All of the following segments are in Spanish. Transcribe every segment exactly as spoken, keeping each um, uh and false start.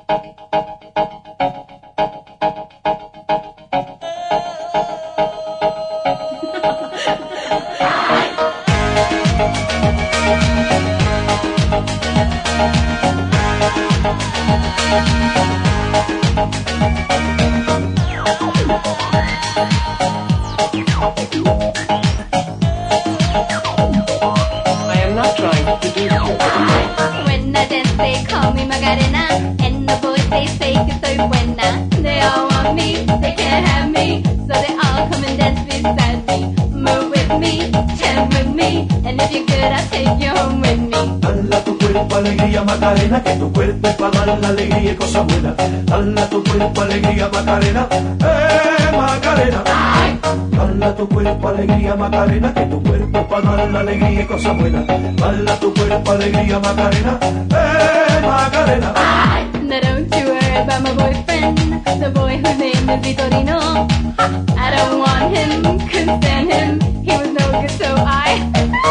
When I dance, they call me Macarena, and the boys they say que soy buena. They all want me, they can't have me, so they all come and dance beside me. Move with me, chant with me, and if you're good, I'll take you home with me. Dala tu cuerpo alegría Macarena, que tu cuerpo es para dar la alegría y cosas buenas. Dala tu cuerpo alegría Macarena, eh Macarena. Dala tu cuerpo alegría Macarena, que tu cuerpo es para dar la alegría y cosas buenas. Dala tu cuerpo alegría Macarena, eh Macarena. Now don't you worry about my boyfriend, the boy whose name is Vitorino. I don't want him, couldn't stand him, he was no good, so I...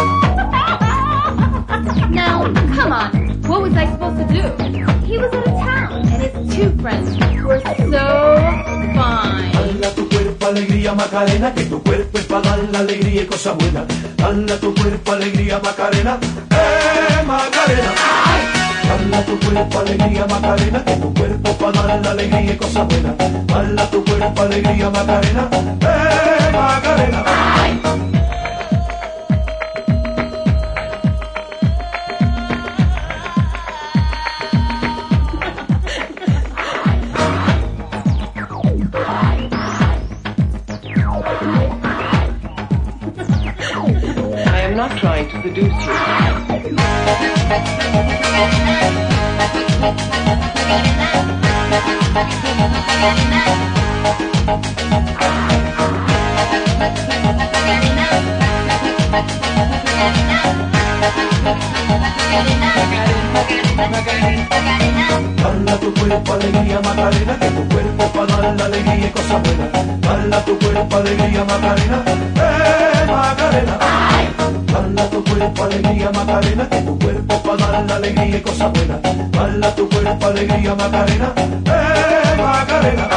Now, come on, what was I supposed to do? He was out of town, and his two friends were so fine. Dala tu cuerpo alegría Macarena, que tu cuerpo es para dar la alegría y cosas buenas. Dala tu cuerpo alegría Macarena, eh Macarena. Dala tu cuerpo alegría Macarena, que tu cuerpo es para dar la alegría y cosas buenas. Dala tu cuerpo alegría Macarena, eh Macarena. I am not trying to seduce you. Dala tu cuerpo alegría Macarena, que tu cuerpo es para dar la alegría y cosas buenas. Dala tu cuerpo alegría Macarena, eh Macarena. Dala tu cuerpo alegría Macarena, que tu cuerpo es para dar la alegría y cosas buenas. Dala tu cuerpo alegría Macarena, eh Macarena.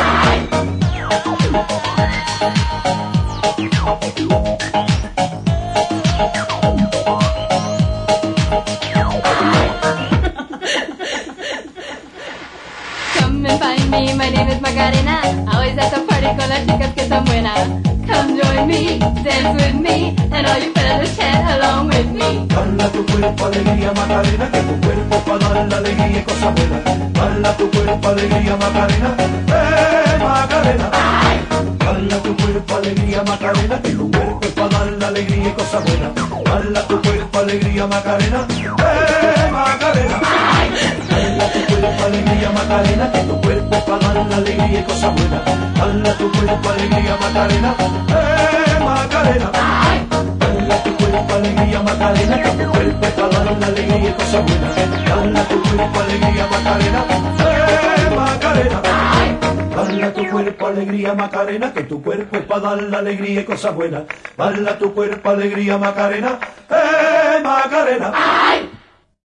Come and find me, my name is Macarena, always at the party con las chicas que están buenas. Come join me, dance with me, and all you fellas chant along with me. Dala tu cuerpo alegría Macarena, que tu cuerpo es para dar la alegría y cosas buenas. Dala tu cuerpo alegría Macarena, eh Macarena. Dala tu cuerpo alegría Macarena, que tu cuerpo es para dar la alegría y cosas buenas. Dala tu cuerpo alegría Macarena, eh Macarena. Dala tu cuerpo alegría Macarena, que tu cuerpo es para dar la alegría y cosas buenas. Dala tu cuerpo alegría Macarena, eh Macarena. Dala tu cuerpo alegría Macarena, que tu cuerpo es para dar la alegría y cosas buenas. Dala tu cuerpo alegría Macarena, eh Macarena. Dala tu cuerpo alegría Macarena, que tu cuerpo es para dar la alegría y cosas buenas. Dala tu cuerpo alegría Macarena, eh Macarena.